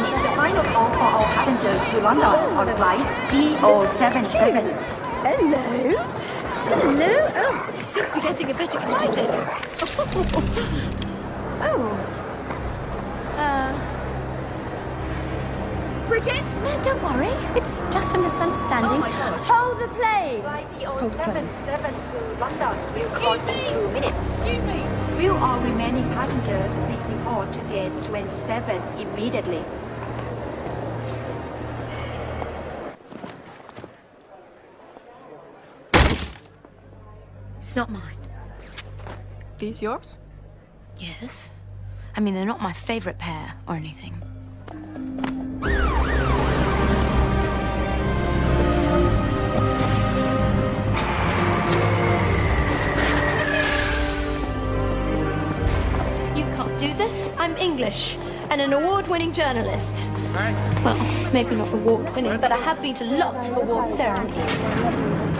The final call for all passengers to London on flight BO77. Hello. Hello. Oh, this must be getting a bit excited. Bridget? No, don't worry. It's just a misunderstanding. Hold the plane! Flight BO77 to London will cross in 2 minutes. Excuse me. Will all remaining passengers please report to gate 27 immediately? It's not mine. These yours? Yes. I mean, they're not my favorite pair or anything. You can't do this. I'm English and an award-winning journalist. Well, maybe not award-winning, but I have been to lots of award ceremonies.